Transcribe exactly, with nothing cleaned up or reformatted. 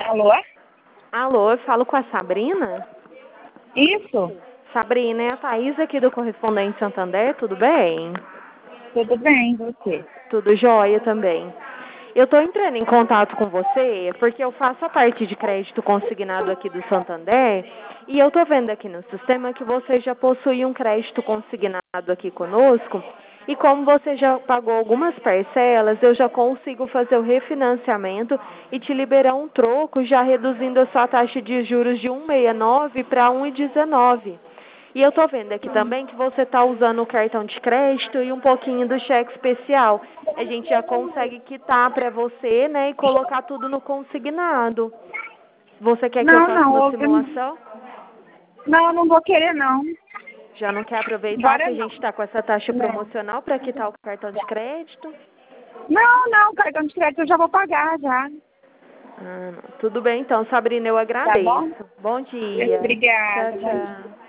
Alô? Alô, eu falo com a Sabrina? Isso? Sabrina, é a Thaís aqui do Correspondente Santander, tudo bem? Tudo bem, você? Tudo jóia também. Eu estou entrando em contato com você porque eu faço a parte de crédito consignado aqui do Santander e eu estou vendo aqui no sistema que você já possui um crédito consignado aqui conosco e como você já pagou algumas parcelas, eu já consigo fazer o refinanciamento e te liberar um troco, já reduzindo a sua taxa de juros de um vírgula sessenta e nove para um vírgula dezenove. E eu tô vendo aqui também que você está usando o cartão de crédito e um pouquinho do cheque especial. A gente já consegue quitar para você, né, e colocar tudo no consignado. Você quer que eu Não, faça uma não, eu, simulação? não, eu não vou querer não. Já não quer aproveitar que Agora a não. gente está com essa taxa Não. promocional para quitar o cartão de crédito? Não, não, cartão de crédito eu já vou pagar já. Ah, não. Tudo bem então, Sabrina, eu Tá bom? agradeço. Bom dia. Tchau, Obrigada. tchau.